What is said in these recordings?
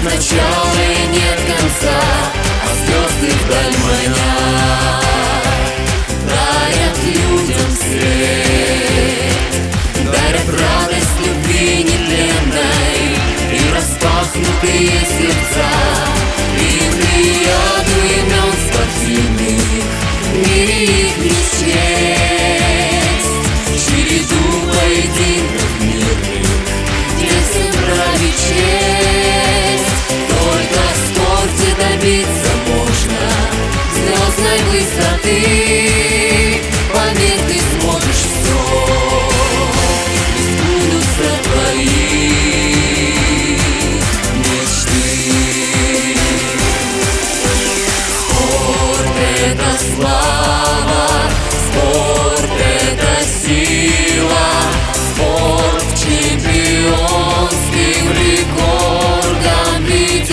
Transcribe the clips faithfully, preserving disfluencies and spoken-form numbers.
начала и нет конца, а звезды вдаль манят, дарят людям свет, дарят радость любви нетленной и распахнутые сердца. И плеяду имен спортивных в мире их не счесть, череду поединков мирных, где всем правит честь. Только в спорте добиться можно звездной высоты. Поверь, ты сможешь все, и сбудутся твои мечты. Спорт — это слава, спорт — это сила, спорт к чемпионским рекордам ведет.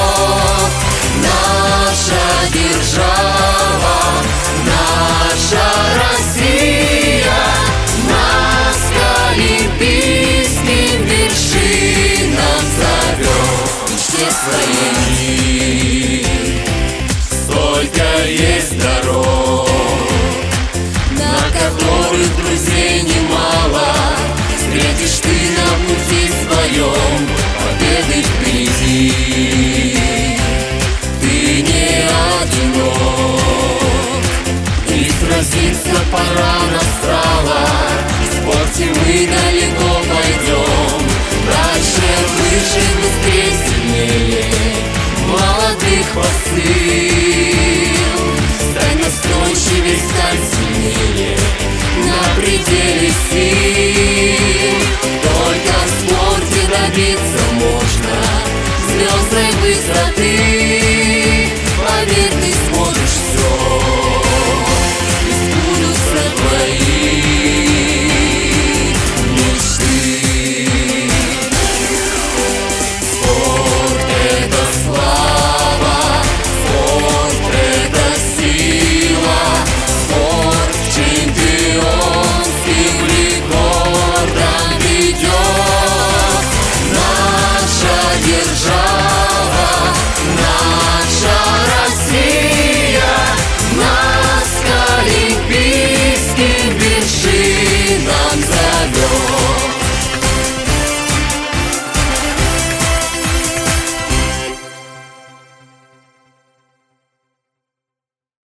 Наша держава, наша Россия нас к олимпийским вершинам зовет. В мечте своей столько есть дорог, на которых друзей немало. Встретишь ты на пути своем победы впереди. Ты не одинок, и сразиться пора настала. В спорте мы далеко пойдем, дальше, выше, быстрее, сильнее молодых хвосты.